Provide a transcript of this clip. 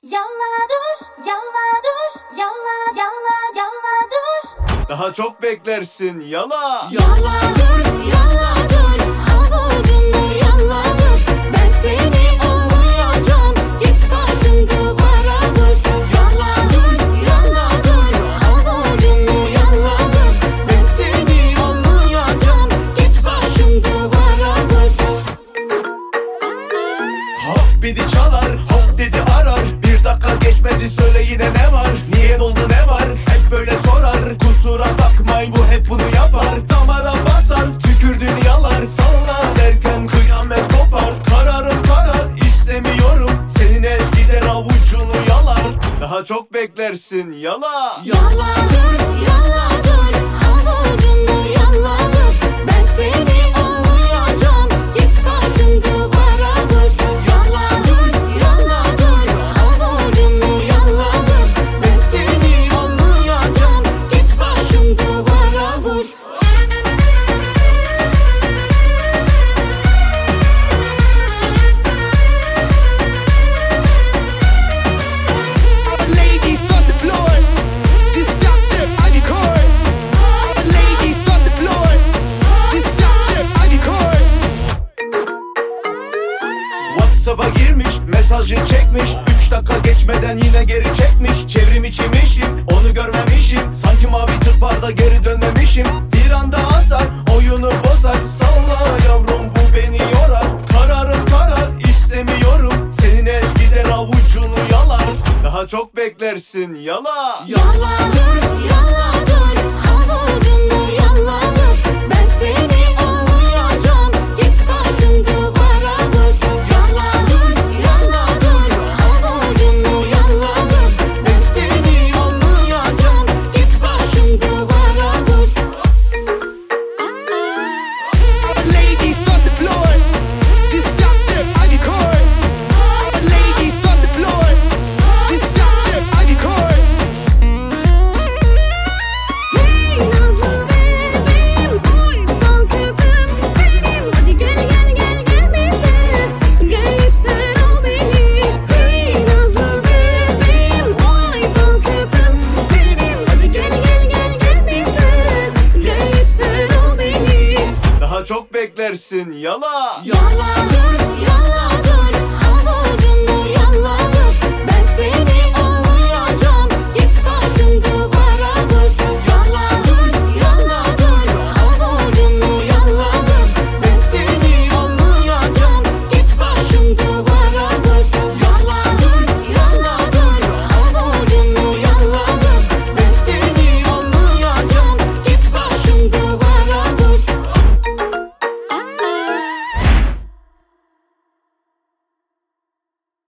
Yalla dur, yalla dur, yalla yalla yalla dur. Daha çok beklersin yala. Yalla dur, yalla dur, avucunu yalla dur. Ben seni anlayacağım, git başın duvara vur. Yalla dur, yalla dur, avucunu yalla dur. Ben seni anlayacağım, git başın duvara vur. Hop dedi çalar, hop dedi arar. Bir dakika geçmedi söyle yine ne var? Niye oldu ne var? Hep böyle sorar. Kusura bakmayın bu hep bunu yapar. Damara basar, tükürdüğünü yalar. Salla derken kıyamet kopar. Kararım karar, istemiyorum. Senin el gider avucunu yalar. Daha çok beklersin yala. Yalla dur, yalla dur, avucunu yalla dur. Ben seni anlayacağım, git başın duvara vur. Yalla dur, yalla dur, avucunu yalla dur. Ben seni anlayacağım, git başın duvara vur. Ladies on the floor, this doctor I record. Ladies on the floor, this doctor I record. WhatsApp'a girmiş, mesajı çekmiş. 3 dakika geçmeden yine geri çekmiş. Çevrim içimişim, onu görmemişim. Sanki mavi tıklarda geri dönmemişim. Bir anda asar, oyunu bozar. Salla yavrum bu beni yorar. Kararım karar, istemiyorum. Senin el gider avucunu yalar. Daha çok beklersin yala. Yalla dur, yalla dur, avucunu yalla dur. Ben seni anlayacağım, git başın duvara vur. Yalla dur, yalla dur, avucunu yalla dur. Ben seni anlayacağım, git başın duvara vur. Ladies on the floor, this doctor I record. Ladies on the floor, this doctor I record. Hey nazlı bebeğim, oy bal köpüğüm benim. Hadi gel gel gel gel bize, gel ister ol beni. Hey nazlı bebeğim, oy bal köpüğüm benim. Hadi gel gel gel gel bize, gel ister ol beni. Daha çok beklersin yala. Yalla